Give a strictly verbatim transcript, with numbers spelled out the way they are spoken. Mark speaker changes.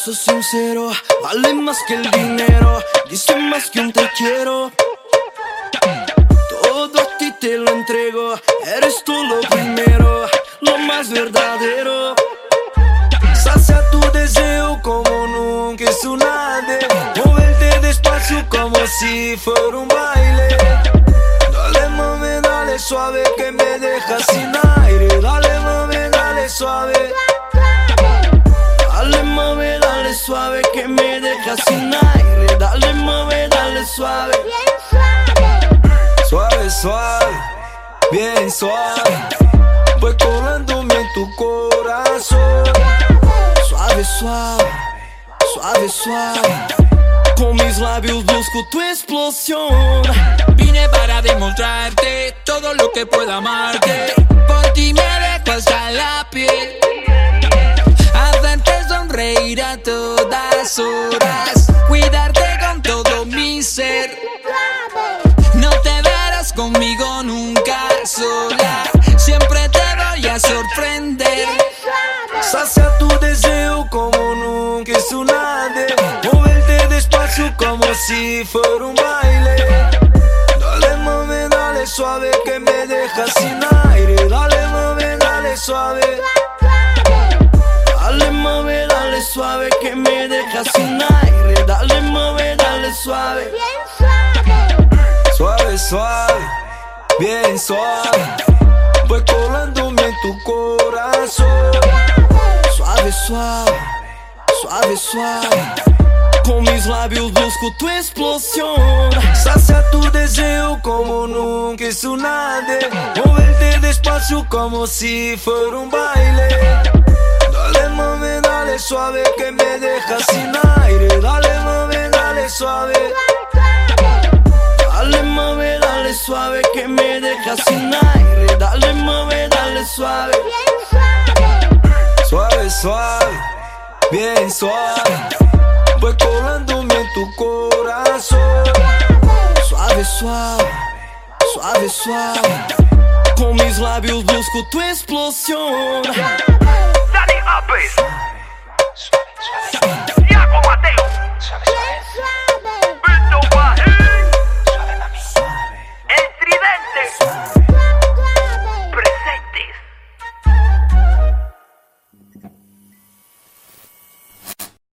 Speaker 1: beso sincero vale más que el dinero, dice más que un te quiero. Todo a ti te lo entrego, eres tú lo primero, lo más verdadero. Sacia tu deseo como nunca hizo nadie, moverte despacio como si fuera un baile. Dale mami, dale suave que me dejas sin aire. Dale mami, dale suave. Dale mami, dale suave que me dejas sin aire. Dale mami, dale suave.
Speaker 2: Suave, suave, bien suave. Voy colándome en tu corazón.
Speaker 1: Suave, suave, suave, suave. Con mis labios busco tu explosión.
Speaker 3: Vine para demostrarte todo lo que puedo amarte. Por ti me dejo hasta la piel. Hacerte sonreír a todas horas. Cuidarte con todo mi ser. No te verás conmigo nunca sola. Siempre te voy a sorprender.
Speaker 2: Sacia tu deseo como nunca hizo nadie, moverte despacio como si fuera un baile. Dale mami, dale suave que me dejas sin aire. Dale mami, dale suave.
Speaker 1: Dale mami, dale suave que me dejas sin aire. Dale mami, dale suave.
Speaker 2: Suave, suave, bien suave. Voy colándome en tu corazón.
Speaker 1: Suave, suave, suave, suave. Con mis labios busco tu explosión.
Speaker 2: Sacia tu deseo como nunca hizo nadie, moverte despacio como si fuera un baile. Dale mami, dale suave que me dejas sin aire. Dale mami, dale suave.
Speaker 1: Dale mami, dale suave que me dejas sin aire. Dale mami, dale suave.
Speaker 2: Suave, suave, bien suave. Voy colándome en tu corazón.
Speaker 1: Suave, suave, suave, suave. Con mis labios busco tu explosión.
Speaker 4: Danny Apis.